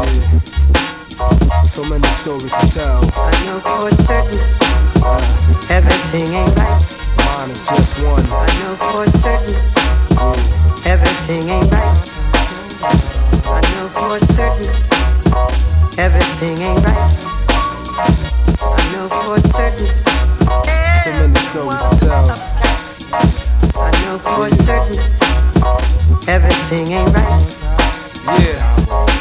So many stories to tell. I know for certain everything ain't right. Mine is just one. I know for certain everything ain't right. I know for certain everything ain't right. I know for certain. So many stories to tell. I know for certain everything ain't right. Yeah.